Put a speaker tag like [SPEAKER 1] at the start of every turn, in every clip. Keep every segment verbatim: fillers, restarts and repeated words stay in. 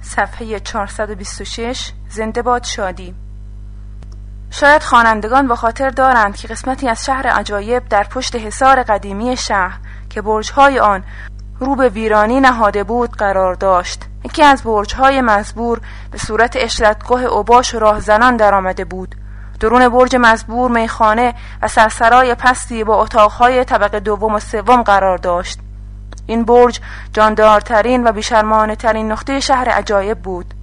[SPEAKER 1] صفحه چهارصد و بیست و شش. زنده باد شادی. شاید خوانندگان با خاطر دارند که قسمتی از شهر عجایب در پشت حصار قدیمی شهر که برج‌های آن رو به ویرانی نهاده بود قرار داشت. یکی از برج‌های مزبور به صورت اشرتگاه اوباش و راهزنان در آمده بود. درون برج مزبور میخانه و سرسرای پستی با اتاقهای طبقه دوم و سوم قرار داشت. این برج جاندارترین و بیشرمانه ترین نقطه شهر عجایب بود.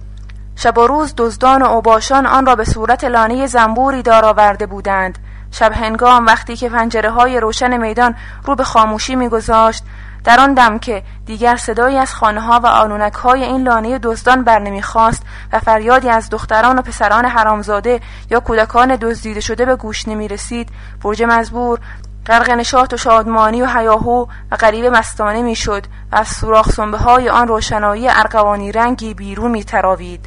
[SPEAKER 1] شب و روز دزدان و اوباشان آن را به صورت لانه زنبوری دار آورده بودند. شب هنگام وقتی که پنجره های روشن میدان رو به خاموشی میگذاشت، در آن دم که دیگر صدایی از خانه ها و آلونک های این لانه دزدان بر نمیخواست و فریادی از دختران و پسران حرامزاده یا کودکان دزدیده شده به گوش نمی رسید، برج مزبور غرق نشاط و شادمانی و هیاهو و غریبه مستانه می شد و از سوراخ سنبه های آن روشنایی ارغوانی رنگی بیرون می تراوید.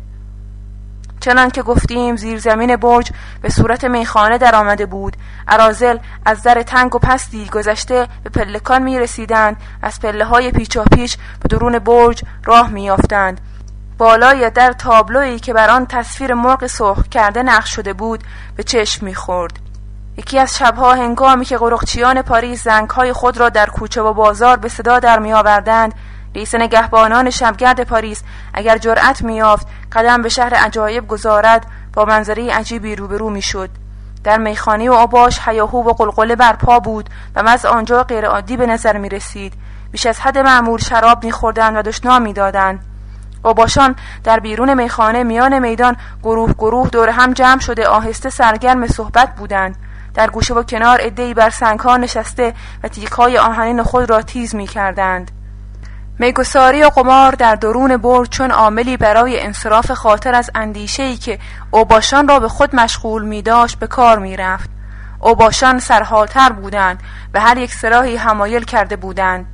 [SPEAKER 1] چنان که گفتیم زیر زمین برج به صورت میخانه در آمده بود. اراذل از در تنگ و پستی گذشته به پلکان می رسیدند، از پله های پیچا پیچ به درون برج راه می یافتند. بالای در تابلویی که بر آن تصویر مرغ سرخ کرده نقش شده بود به چشم می خورد. یکی از شبها هنگامی که قرقچیان پاریس زنگ‌های خود را در کوچه و بازار به صدا در می آوردند، رئیس نگهبانان شبگرد پاریس اگر جرأت می‌یافت قدم به شهر عجایب گذارد، با منظره عجیبی روبرو می‌شد. در میخانه و اوباش هیاهو و قلقله برپا بود و وضع آنجا غیر عادی به نظر می‌رسید. بیش از حد معمول شراب می‌خوردند و دشنام می‌دادند. اوباشان در بیرون میخانه میان میدان گروه گروه دور هم جمع شده آهسته سرگرم صحبت بودند. در گوشه و کنار عده‌ای بر سنگ‌ها نشسته و تیغ‌های آهنین خود را تیز می‌کردند. میگساری و قمار در درون برج چون عاملی برای انصراف خاطر از اندیشه‌ای که اوباشان را به خود مشغول می داشت به کار می رفت. اوباشان سرحالتر بودند و هر یک سراحی حمایل کرده بودند.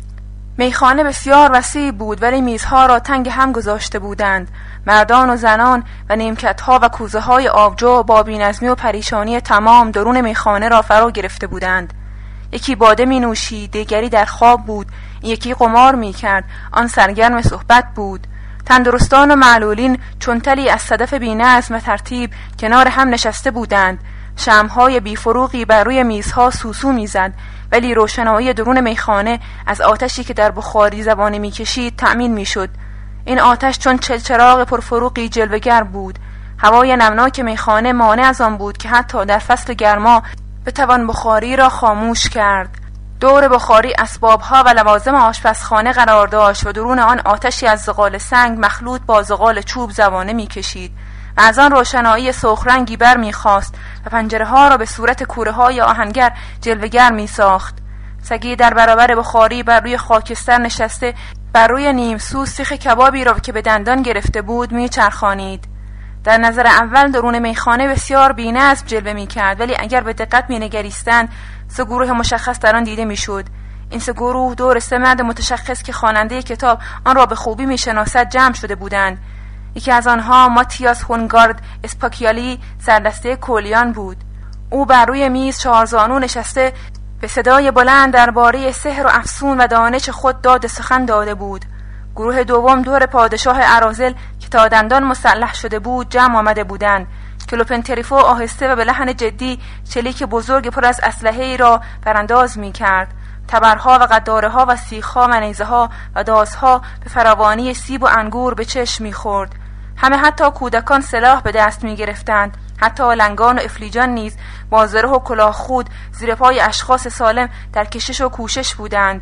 [SPEAKER 1] میخانه بسیار وسیع بود ولی میزها را تنگ هم گذاشته بودند. مردان و زنان و نیمکت‌ها و کوزه های آبجو با بی‌نظمی و پریشانی تمام درون میخانه را فرا گرفته بودند. یکی باده می نوشید، دیگری در خواب بود، یکی قمار می کرد، آن سرگرم صحبت بود. تندرستان و معلولین چون تلی از صدف بی‌نظم و ترتیب کنار هم نشسته بودند. شمع‌های بی‌فروغی بر روی میزها سوسو می‌زد، ولی روشنایی درون میخانه از آتشی که در بخاری زبانه می‌کشید تأمین می‌شد. این آتش چون چراغ پرفروغی جلوه‌گر بود. هوای نمناک میخانه مانع از آن بود که حتی در فصل گرما بتوان بخاری را خاموش کرد. دور بخاری اسبابها و لوازم آشپزخانه قرار داشت و درون آن آتشی از زغال سنگ مخلوط با زغال چوب زبانه می‌کشید و از آن روشنایی سرخ رنگی بر می‌خاست و پنجره‌ها را به صورت کوره‌های آهنگر جلوه‌گر می‌ساخت. سگی در برابر بخاری بر روی خاکستر نشسته بر روی نیم سو سیخ کبابی را که به دندان گرفته بود می‌چرخانید. در نظر اول درون میخانه بسیار بی‌نظم جلوه می‌کرد، ولی اگر به دقت می‌نگریستند سه گروه مشخص در آن دیده می‌شد. این سه گروه دور سه مرد متشخص که خواننده کتاب آن را به خوبی می‌شناسد جمع شده بودند. یکی از آنها ماتیاس هونگارد اسپاکیالی سردسته کولیان بود. او بر روی میز چهارزانو نشسته به صدای بلند درباره سحر و افسون و دانش خود داد سخن داده بود. گروه دوم دور پادشاه اراذل که تا دندان مسلح شده بود جمع آمده بودند. کلوپنتریفو آهسته و به لحن جدی چلیک بزرگ پر از اسلحه‌ای را برانداز می‌کرد. تبرها و قداره‌ها و سیخ‌ها و نیزه‌ها و دازها به فراوانی سیب و انگور به چشم می‌خورد. همه حتی کودکان سلاح به دست می‌گرفتند. حتی لنگان و افلیجان نیز با زره و کلاه خود زیر پای اشخاص سالم در کشش و کوشش بودند.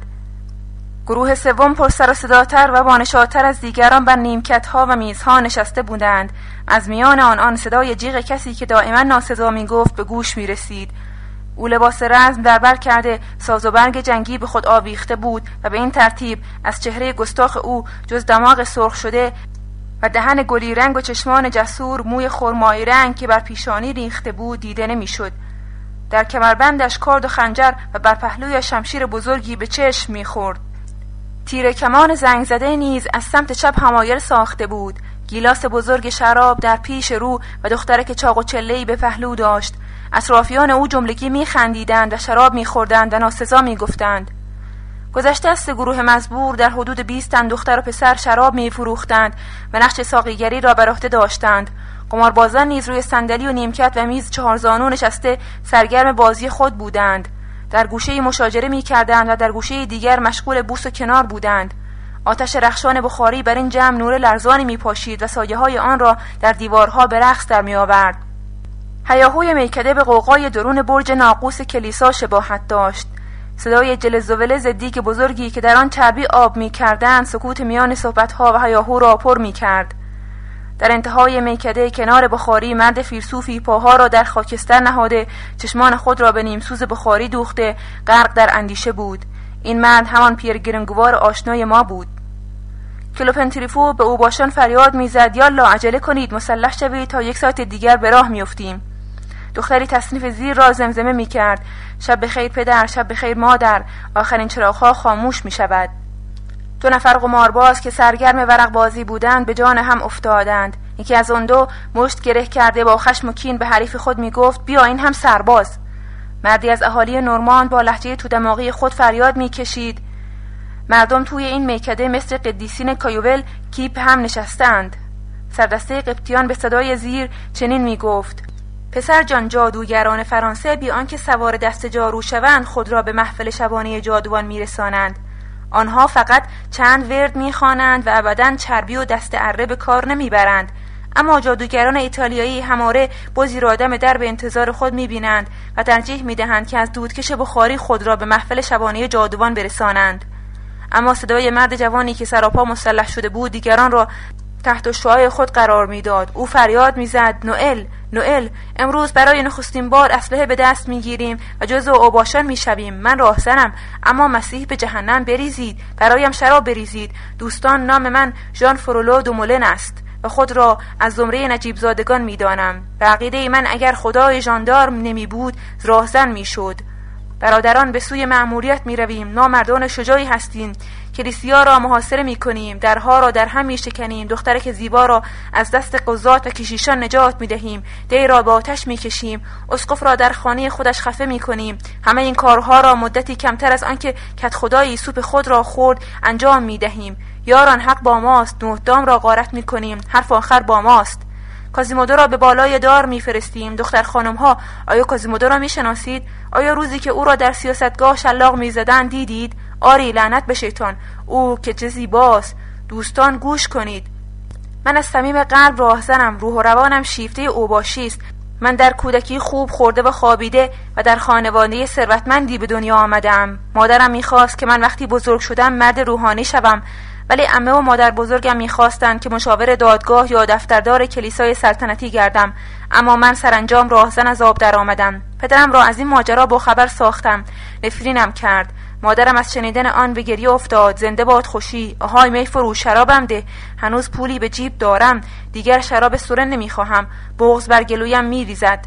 [SPEAKER 1] گروه سوم پر سر و صداتر و بانشادتر از دیگران بر نیمکت‌ها و میزها نشسته بودند. از میان آن صدای جیغ کسی که دائما ناسزا می‌گفت به گوش می‌رسید. او لباس رزم در بر کرده، ساز و برگ جنگی به خود آویخته بود و به این ترتیب از چهره گستاخ او جز دماغ سرخ شده و دهن گلی رنگ و چشمان جسور موی خرمایی رنگ که بر پیشانی ریخته بود دیده نمی‌شد. در کمربندش کارد و خنجر و بر پهلوی شمشیر بزرگی به چشم می‌خورد. تیر کمان زنگ زده نیز از سمت چپ حمایل ساخته بود. گیلاس بزرگ شراب در پیش رو و دخترک چاق و چله‌ای به پهلو داشت. اطرافیان او جملگی می‌خندیدند و شراب می‌خوردند و ناسزا می‌گفتند. گذشته از سه گروه مزبور در حدود بیست تن دختر و پسر شراب می فروختند و نقش ساقیگری را بر عهده داشتند. قماربازان نیز روی صندلی و نیمکت و میز چهارزانو نشسته سرگرم بازی خود بودند. در گوشه مشاجره می کردند و در گوشه دیگر مشغول بوس و کنار بودند. آتش رخشان بخاری بر این جمع نور لرزانی می پاشید و سایه های آن را در دیوارها به رقص در می آورد. هیاهوی میکده به غوغای درون برج ناقوس کلیسا شباهت داشت. صدای جلز و ولز دیگ بزرگی که در آن چربی آب می کردند سکوت میان صحبتها و هیاهو را پر می کرد. در انتهای میکده کنار بخاری مرد فیلسوفی پاها را در خاکستر نهاده، چشمان خود را به نیمسوز بخاری دوخته غرق در اندیشه بود. این مرد همان پیر گرنگوار آشنای ما بود. کلوپنتریفو به اوباشان فریاد میزد یالا عجله کنید، مسلح شوید تا یک ساعت دیگر به راه میافتیم. دختری تصنیف زیر را زمزمه میکرد شب بخیر پدر، شب بخیر مادر. آخرین چراغ‌ها خاموش میشود. دو نفر قمارباز که سرگرم ورق بازی بودند به جان هم افتادند. یکی از آن دو مشت گره کرده با خشم و کین به حریف خود میگفت بیا این هم سرباز. مردی از اهالی نورماند با لهجه تو دماغی خود فریاد میکشید. مردم توی این میکده مثل قدیسین کایوول کیپ هم نشستند. سردسته قبطیان به صدای زیر چنین میگفت پسر جان، جادوگران فرانسه بی آنکه سوار دست جارو شوند خود را به محفل شبانه جادوان میرسانند. آنها فقط چند ورد میخوانند و ابداً چربی و دست اره به کار نمیبرند. اما جادوگران ایتالیایی هماره بزی را دم در به انتظار خود میبینند و ترجیح میدهند که از دودکش بخاری خود را به محفل شبانه جادوان برسانند. اما صدای مرد جوانی که سراپا مسلح شده بود دیگران را تحت شعاع خود قرار میداد. او فریاد میزد نوئل، نوئل، امروز برای نخستین بار اسلحه به دست میگیریم و جزو اوباشان میشویم. من راهزنم، اما مسیح به جهنم بریزید، برایم شراب بریزید. دوستان، نام من ژان فرولو دومولن است و خود را از زمره نجیب زادگان میدانم. به عقیده من اگر خدای ژاندارم نمی بود راهزن میشد. برادران، به سوی مأموریت می رویم. نامردان شجاعی هستیم. کلیسیا را محاصره می کنیم، درها را در هم می شکنیم، دخترک زیبا را از دست قضات و کشیشان نجات می دهیم، دی را با آتش می کشیم، اسقف را در خانه خودش خفه می کنیم. همه این کارها را مدتی کمتر از آنکه کت خدایی سوپ خود را خورد انجام می دهیم. یاران، حق با ماست. نهدام را غارت می کنیم، حرف آخر با ماست. کازیمودو را به بالای دار میفرستیم. دختر خانم ها، آیا کازیمودو را میشناسید؟ آیا روزی که او را در سیاستگاه شلاق میزدند دیدید؟ آری، لعنت به شیطان، او که چه زیباست. دوستان گوش کنید. من از صمیم قلب راهزنم، روح و روانم شیفته اوباشی است. من در کودکی خوب خورده و خوابیده و در خانواده ثروتمندی به دنیا آمدم. مادرم میخواست که من وقتی بزرگ شدم مرد روحانی شوم، ولی عمه و مادر بزرگم میخواستند که مشاور دادگاه یا دفتردار کلیسای سلطنتی گردم، اما من سرانجام راهزن از آب در آمدم. پدرم را از این ماجرا با خبر ساختم، نفرینم کرد. مادرم از شنیدن آن به گریه افتاد. زنده باد خوشی، آهای می فروش، شرابم ده، هنوز پولی به جیب دارم، دیگر شراب سورن نمیخواهم. بغض بر گلویم میریزد.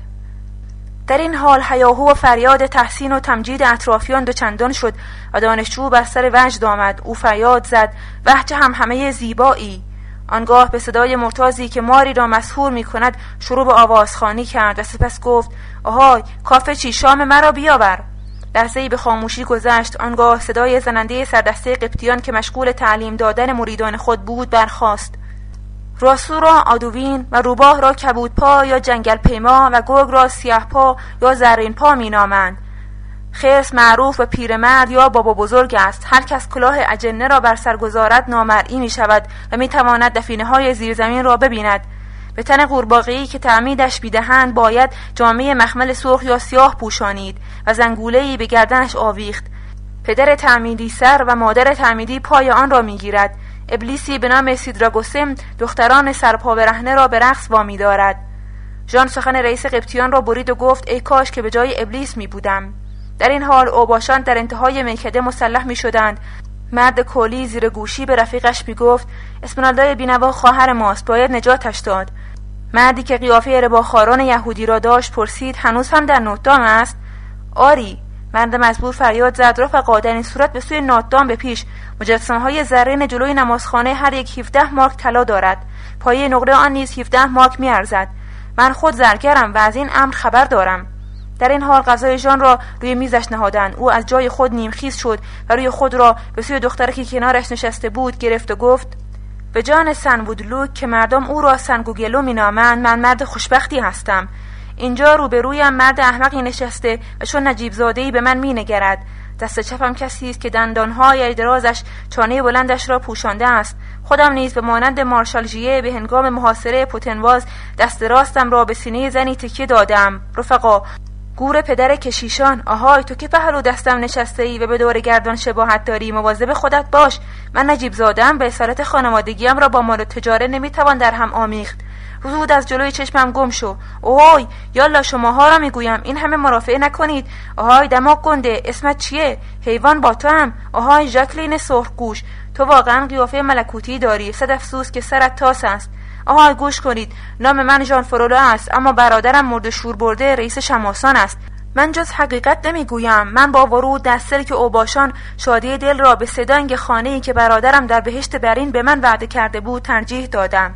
[SPEAKER 1] در این حال هیاهو و فریاد تحسین و تمجید اطرافیان دوچندان شد و دانشجو بر سر وجد آمد. او فریاد زد وحچه هم همه زیبایی. آنگاه به صدای مرتازی که ماری را مسحور می کند شروع به آوازخوانی کرد و سپس گفت آهای کافه چی، شام مرا بیاور. لحظه‌ای به خاموشی گذشت. آنگاه صدای زننده سردسته قبطیان که مشغول تعلیم دادن مریدان خود بود برخاست. راسو را آدوین و روباه را کبودپا یا جنگل پیما و گرگ را سیاه پا یا زرین پا می نامند. خرس معروف و پیرمرد یا بابا بزرگ است. هر کس کلاه اجنه را بر سر گذارد نامرئی می شود و می تواند دفینه های زیرزمین را ببیند. به تن قورباغه‌ای که تعمیدش بیدهند باید جامعه مخمل سرخ یا سیاه پوشانید و زنگوله‌ای به گردنش آویخت. پدر تعمیدی سر و مادر تعمیدی پای آن را می گیرد. ابلیسی به نام سیدراگوسم دختران سرپا برهنه را به رقص وامی دارد. ژان سخن رئیس قبطیان را برید و گفت ای کاش که به جای ابلیس می بودم. در این حال اوباشان در انتهای میکده مسلح می شدند. مرد کولی زیر گوشی به رفیقش می گفت اسمرالدای بینوا خواهر ماست، باید نجاتش داد. مردی که قیافه رباخواران یهودی را داشت پرسید هنوز هم در نوتدام است؟ آری. مرد مزبور فریاد زد رفقا در این صورت به سوی نوتدام به پیش. مجسمه‌های زرین جلوی نمازخانه هر یک هفده مارک طلا دارد. پایه نقره آن نیز هفده مارک می‌ارزد. من خود زرگرم و از این امر خبر دارم. در این حال غذای ژان را روی میزش نهادند. او از جای خود نیمخیز شد و روی خود را به سوی دختری که کنارش نشسته بود گرفت و گفت: به جان سن وودلوک که مردم او را سن گوگلو مینامند، من مرد خوشبختی هستم. اینجا روبرویم مرد احمقی نشسته و چون نجیب زاده‌ای به من مینگرد. دست چپم کسی است که دندانهای درازش چانه بلندش را پوشانده است. خودم نیز به مانند مارشال ژیه به هنگام محاصره پوتنواز دست راستم را به سینه زنی تکیه دادم. رفقا، گور پدر کشیشان، آهای تو که پهلو دستم نشسته ای و به دور گردان شباهت داری، مواظب خودت باش. من نجیب زادم، به اصالت خانوادگیم را با مال و تجاره نمیتوان در هم آمیخت. زود از جلوی چشمم گم شو. اوهای یالا شماها را میگویم این همه مرافعه نکنید. آهای دماغ گنده، اسمت چیه؟ حیوان با تو هم. آهای ژاکلین سرخگوش، تو واقعا قیافه ملکوتی داری. صد افسوس که سرت تاس است. آهای گوش کنید، نام من ژان فرولا است، اما برادرم مرد شور برده رئیس شماسان است. من جز حقیقت نمیگویم. من با ورود در سلک اوباشان شادی دل را به سدانگ خانه‌ای که برادرم در بهشت برین به من وعده کرده بود ترجیح دادم.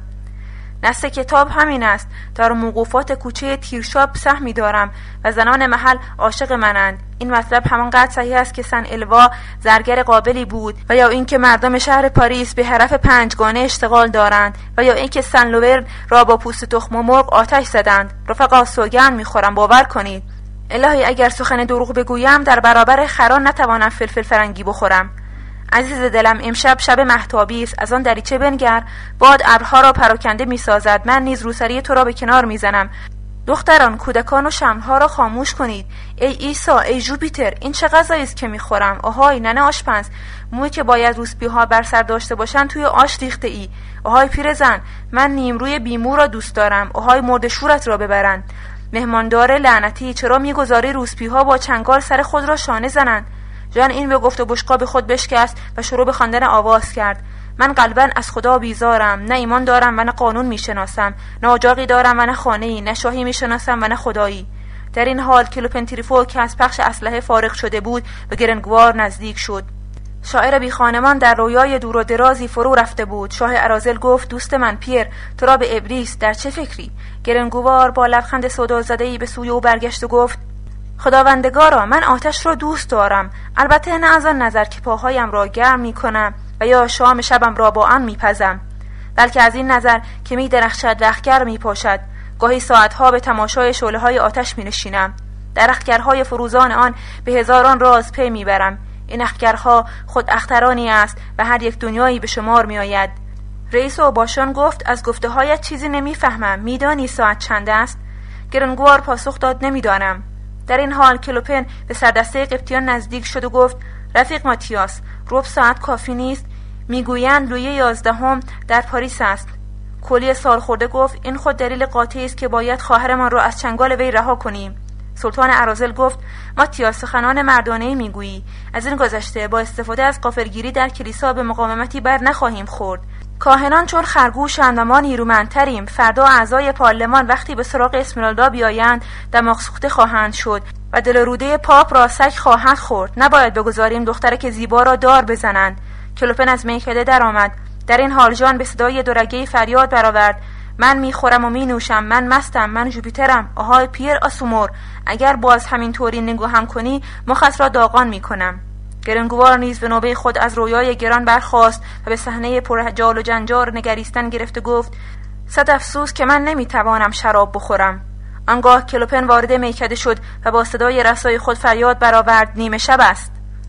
[SPEAKER 1] نص کتاب همین است. در موقوفات کوچه تیرشاب سهمی دارم و زنان محل عاشق منند. این مطلب همانقدر صحیح است که سن الوا زرگر قابلی بود، و یا اینکه مردم شهر پاریس به حرف پنجگانه اشتغال دارند، و یا اینکه سن لوورن را با پوست تخم مرغ آتش زدند. رفقا سوگند میخورم، باور کنید. الهی اگر سخن دروغ بگویم در برابر خران نتوانم فلفل فرنگی بخورم. عزیز دلم، امشب شب مهتابی است. از آن دریچه بنگر، باد ابرها را پراکنده میسازد. من نیز روسری تو را به کنار میزنم. دختران، کودکان و شمعها را خاموش کنید. ای عیسی، ای جوپیتر، این چه غذایی است که میخورم؟ آهای ننه آشپز، مویی که باید روسپیها بر سر داشته باشند توی آش ریخته ای. آهای پیرزن، من نیمروی بیمو را دوست دارم. آهای مرد شورت را ببرند. مهماندار لعنتی، چرا میگذاری روسپیها با چنگال سر خود را شانه زنند؟ جان این به گفت و بشقاب خود بشکست و شروع به خواندن آواز کرد. من قلباً از خدا بیزارم، نه ایمان دارم و نه قانون میشناسم، نه اجاقی دارم و نه خانه‌ای، نه شاهی میشناسم و نه خدایی. در این حال کلوپن تریفو که از پخش اسلحه فارغ شده بود به گرنگوار نزدیک شد. شاعر بی خانمان در رویای دور و درازی فرو رفته بود. شاه اراذل گفت: دوست من پیر، تو را به ابریست، در چه فکری؟ گرنگوار با لبخند سودا زده‌ای به سوی او برگشت و گفت: خداوندگارا، من آتش را دوست دارم، البته نه از آن نظر که پاهایم را گرم می کنم و یا شام شبم را با آن می پزم، بلکه از این نظر که می درخشد و اخگر می پاشد. گاهی ساعتها به تماشای شعله های آتش می نشینم. در اخگرهای فروزان آن به هزاران راز پی می برم. این اخگرها خود اخترانی است و هر یک دنیایی به شمار می آید. رئیس اوباشان گفت: از گفته هایت چیزی نمی فهمم. می دانی ساعت چند است؟ گرنگوار پاسخ داد: نمی دانم. در این حال کلوپن به سردسته قبطیان نزدیک شد و گفت: رفیق ماتیاس، ربع ساعت کافی نیست؟ میگویند لویی یازدهم در پاریس است. کلی سال خورده گفت: این خود دلیل قاطعی است که باید خواهرمان را از چنگال وی رها کنیم. سلطان اراذل گفت: ماتیاس، سخنان مردانه‌ای میگویی. از این گذشته با استفاده از غافلگیری در کلیسا به مقاومتی بر نخواهیم خورد. کاهنان چون خرگوشند و ما نیرومندتریم. فردا اعضای پارلمان وقتی به سراغ اسمرالدا بیایند دماغ سوخته خواهند شد و دل روده پاپ را سگ خواهند خورد. نباید بگذاریم دخترک زیبا را دار بزنند. کلوپن از میکده درآمد. در این حال ژان به صدای دورگه‌ای فریاد برآورد: من میخورم و مینوشم، من مستم، من جوپیترم. آهای پیر آسومور، اگر باز همین طوری نگاهم کنی مخت را داغان میکنم. گرنگوار نیز به نوبه خود از رویای گران برخاست و به صحنه پر جال و جنجال نگریستن گرفت و گفت: صد افسوس که من نمیتوانم شراب بخورم. آنگاه کلوپن وارد میکده شد و با صدای رسای خود فریاد برآورد: نیمه شب است.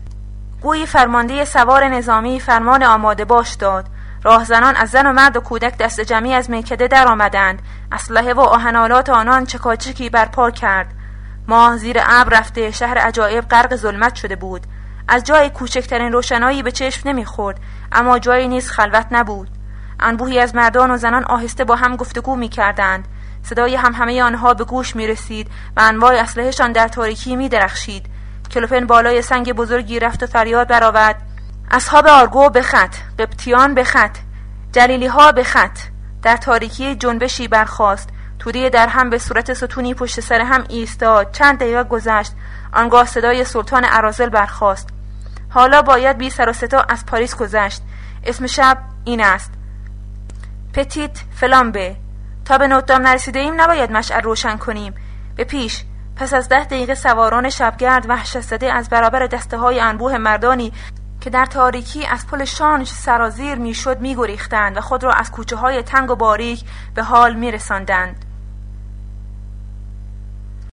[SPEAKER 1] گویی فرمانده سوار نظامی فرمان آماده باش داد. راهزنان از زن و مرد و کودک دست جمعی از میکده در آمدند. اسلحه و آهنالات آنان چکاچکی برپا کرد. ماه زیر ابر رفته، شهر عجایب غرق ظلمت شده بود. از جای کوچکترین روشنایی به چشم نمیخورد، اما جایی نیز خلوت نبود. انبوهی از مردان و زنان آهسته با هم گفتگو میکردند. صدای همهمه آنها به گوش میرسید و انواع اسلحه‌شان در تاریکی میدرخشید. کلوپن بالای سنگ بزرگی رفت و فریاد برآورد: اصحاب آرگو به خط، قبطیان به خط، جلیلی ها به خط. در تاریکی جنبشی برخاست. توده در هم به صورت ستونی پشت سر هم ایستاد. چند دقیقه گذشت. آنگاه صدای سلطان اراذل برخاست: حالا باید بی سر و صدا از پاریس گذشت. اسم شب این است: پتیت فلامبه. تا به نوتدام نرسیده ایم نباید مشعل روشن کنیم. به پیش، پس از ده دقیقه سواران شبگرد وحشت زده از برابر دسته های انبوه مردانی که در تاریکی از پل شانش سرازیر میشد میگریختند و خود را از کوچه های تنگ و باریک به حال میرساندند.